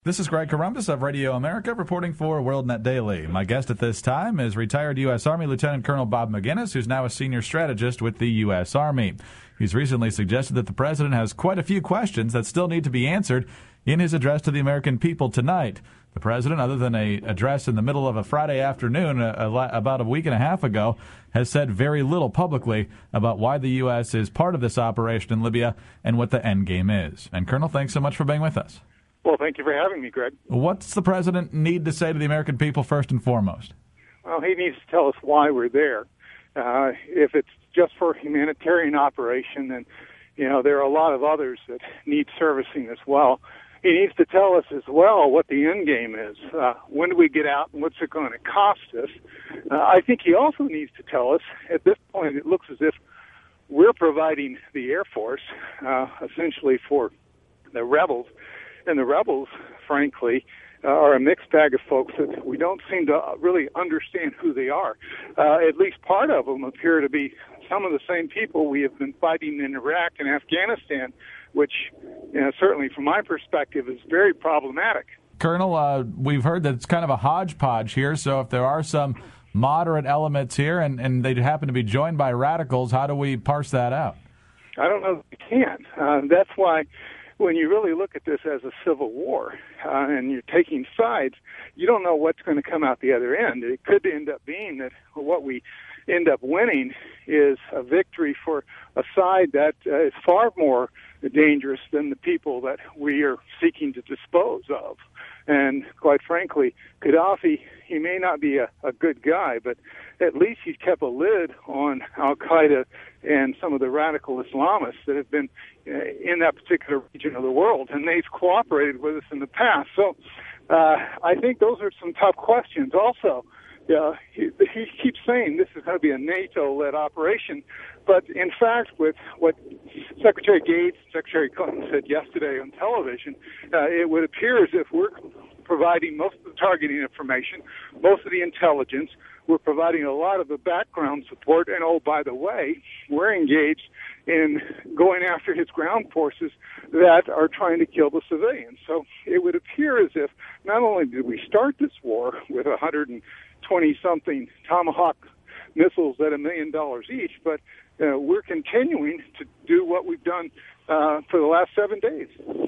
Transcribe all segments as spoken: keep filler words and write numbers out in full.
This is Greg Corombos of Radio America reporting for WorldNet Daily. My guest at this time is retired U S. Army Lieutenant Colonel Bob Maginnis, who's now a senior strategist with the U S. Army. He's recently suggested that the president has quite a few questions that still need to be answered in his address to the American people tonight. The president, other than a address in the middle of a Friday afternoon a, a, about a week and a half ago, has said very little publicly about why the U S is part of this operation in Libya and what the end game is. And, Colonel, thanks so much for being with us. Well, thank you for having me, Greg. What's the president need to say to the American people first and foremost? Well, he needs to tell us why we're there. Uh, if it's just for a humanitarian operation, then, you know, there are a lot of others that need servicing as well. He needs to tell us as well what the end game is. Uh, when do we get out and what's it going to cost us? Uh, I think he also needs to tell us, at this point, it looks as if we're providing the Air Force, uh, essentially for the rebels. And the rebels, frankly, uh, are a mixed bag of folks that we don't seem to really understand who they are. Uh, at least part of them appear to be some of the same people we have been fighting in Iraq and Afghanistan, which, you know, certainly from my perspective is very problematic. Colonel, uh, we've heard that it's kind of a hodgepodge here, so if there are some moderate elements here and, and they happen to be joined by radicals, how do we parse that out? I don't know if we can. Uh, that's why when you really look at this as a civil war uh, and you're taking sides, you don't know what's going to come out the other end. It could end up being that what we end up winning is a victory for a side that uh, is far more dangerous than the people that we are seeking to dispose of. And quite frankly, Gaddafi, he may not be a, a good guy, but at least he's kept a lid on Al-Qaeda and some of the radical Islamists that have been uh, in that particular region of the world, and they've cooperated with us in the past. So uh, I think those are some tough questions. Also, uh, he, he keeps saying this is going to be a NATO-led operation, but in fact, with what Secretary Gates, Secretary Clinton said yesterday on television, uh, it would appear as if we're providing most of the targeting information, most of the intelligence. We're providing a lot of the background support, and oh, by the way, we're engaged in going after his ground forces that are trying to kill the civilians. So it would appear as if not only did we start this war with one hundred twenty-something Tomahawk missiles at a million dollars each, but uh, we're continuing to do what we've done uh, for the last seven days.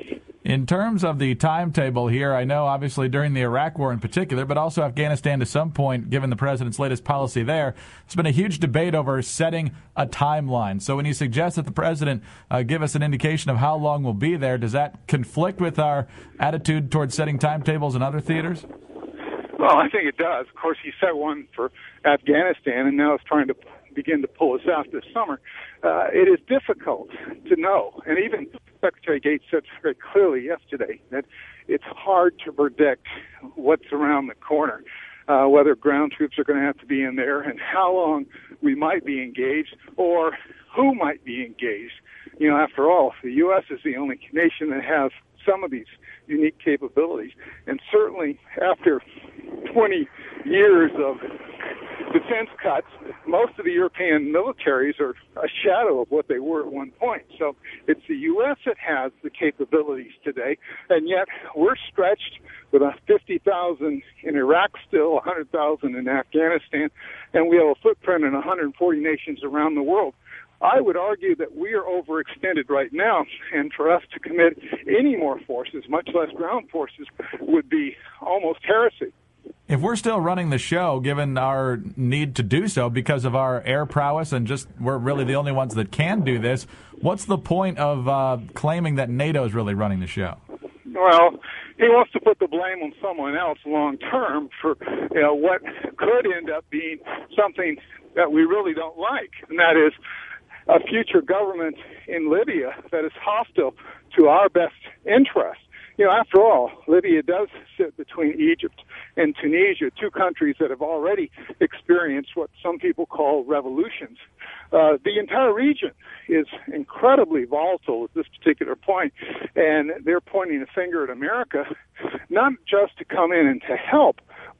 In terms of the timetable here, I know obviously during the Iraq War in particular, but also Afghanistan to some point, given the president's latest policy there, there's been a huge debate over setting a timeline. So when you suggest that the president uh, give us an indication of how long we'll be there, does that conflict with our attitude towards setting timetables in other theaters? Well, I think it does. Of course, he set one for Afghanistan, and now is trying to begin to pull us out this summer. Uh, it is difficult to know, and even Secretary Gates said very clearly yesterday that it's hard to predict what's around the corner, uh, whether ground troops are going to have to be in there and how long we might be engaged or who might be engaged. You know, after all, the U S is the only nation that has some of these unique capabilities, and certainly after twenty years of defense cuts, most of the European militaries are a shadow of what they were at one point. So it's the U S that has the capabilities today, and yet we're stretched with a fifty thousand in Iraq still, one hundred thousand in Afghanistan, and we have a footprint in one hundred forty nations around the world. I would argue that we are overextended right now, and for us to commit any more forces, much less ground forces, would be almost heresy. If we're still running the show, given our need to do so because of our air prowess and just we're really the only ones that can do this, what's the point of uh, claiming that NATO is really running the show? Well, he wants to put the blame on someone else long term for, you know, what could end up being something that we really don't like, and that is a future government in Libya that is hostile to our best interest. You know, after all, Libya does sit between Egypt and Tunisia, two countries that have already experienced what some people call revolutions. Uh, the entire region is incredibly volatile at this particular point, and they're pointing a finger at America, not just to come in and to help,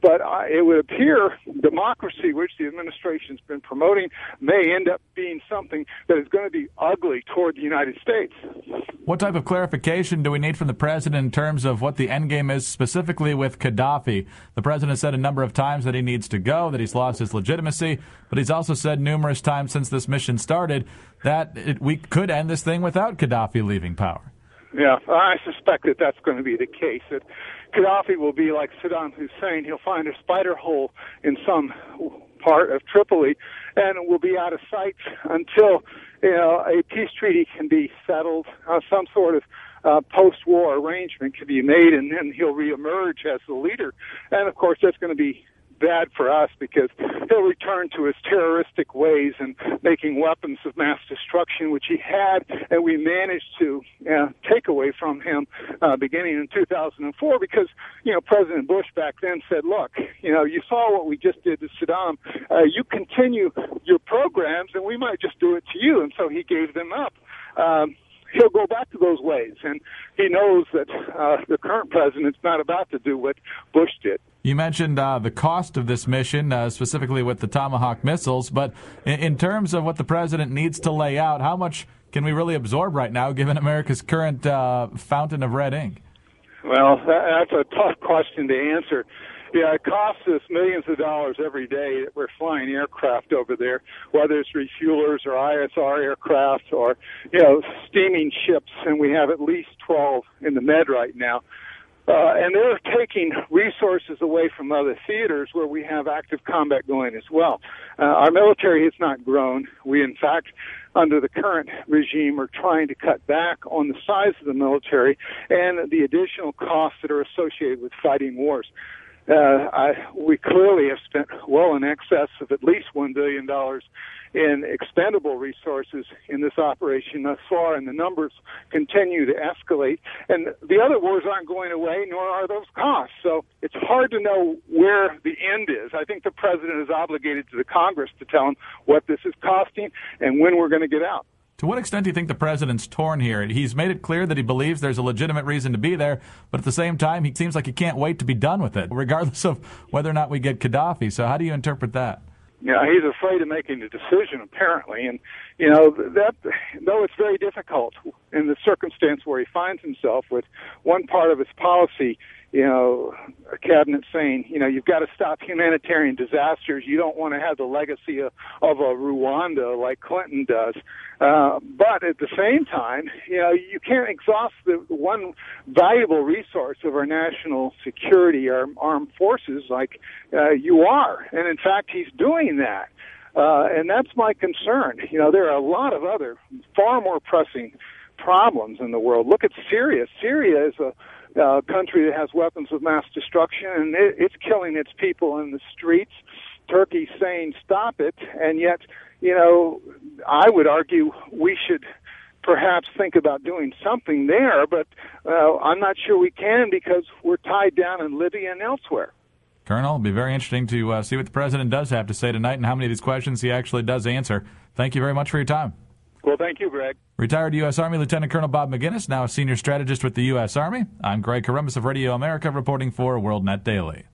But uh, it would appear democracy, which the administration's been promoting, may end up being something that is going to be ugly toward the United States. What type of clarification do we need from the president in terms of what the end game is specifically with Gaddafi? The president said a number of times that he needs to go, that he's lost his legitimacy, but he's also said numerous times since this mission started that it, we could end this thing without Gaddafi leaving power. Yeah, I suspect that that's going to be the case, that Gaddafi will be like Saddam Hussein. He'll find a spider hole in some part of Tripoli and will be out of sight until, you know, a peace treaty can be settled, uh, some sort of uh, post-war arrangement can be made, and then he'll reemerge as the leader. And, of course, that's going to be bad for us because he'll return to his terroristic ways and making weapons of mass destruction, which he had and we managed to uh, take away from him uh, beginning in two thousand four because, you know, President Bush back then said, look, you know, you saw what we just did to Saddam. Uh, you continue your programs and we might just do it to you. And so he gave them up. Um, He'll go back to those ways, and he knows that uh, the current president's not about to do what Bush did. You mentioned uh, the cost of this mission, uh, specifically with the Tomahawk missiles, but in, in terms of what the president needs to lay out, how much can we really absorb right now, given America's current uh, fountain of red ink? Well, that's a tough question to answer. Yeah, it costs us millions of dollars every day that we're flying aircraft over there, whether it's refuelers or I S R aircraft or, you know, steaming ships, and we have at least twelve in the Med right now. Uh, and they're taking resources away from other theaters where we have active combat going as well. Uh, our military has not grown. We, in fact, under the current regime, are trying to cut back on the size of the military and the additional costs that are associated with fighting wars. Uh, I, we clearly have spent well in excess of at least one billion dollars in expendable resources in this operation thus far, and the numbers continue to escalate. And the other wars aren't going away, nor are those costs. So it's hard to know where the end is. I think the president is obligated to the Congress to tell him what this is costing and when we're going to get out. To what extent do you think the president's torn here? He's made it clear that he believes there's a legitimate reason to be there, but at the same time, he seems like he can't wait to be done with it, regardless of whether or not we get Gaddafi. So how do you interpret that? Yeah, he's afraid of making a decision, apparently. And, you know, that though it's very difficult in the circumstance where he finds himself with one part of his policy, you know, a cabinet saying, you know, you've got to stop humanitarian disasters. You don't want to have the legacy of, of a Rwanda like Clinton does. Uh, but at the same time, you know, you can't exhaust the one valuable resource of our national security, our armed forces, like uh, you are. And in fact, he's doing that. Uh, and that's my concern. You know, there are a lot of other far more pressing problems in the world. Look at Syria. Syria is a Uh, country that has weapons of mass destruction, and it, it's killing its people in the streets. Turkey's saying stop it, and yet, you know, I would argue we should perhaps think about doing something there, but uh, I'm not sure we can because we're tied down in Libya and elsewhere. Colonel, it'll be very interesting to uh, see what the president does have to say tonight and how many of these questions he actually does answer. Thank you very much for your time. Well, thank you, Greg. Retired U S. Army Lieutenant Colonel Bob Maginnis, now a senior strategist with the U S. Army. I'm Greg Corombos of Radio America, reporting for WorldNet Daily.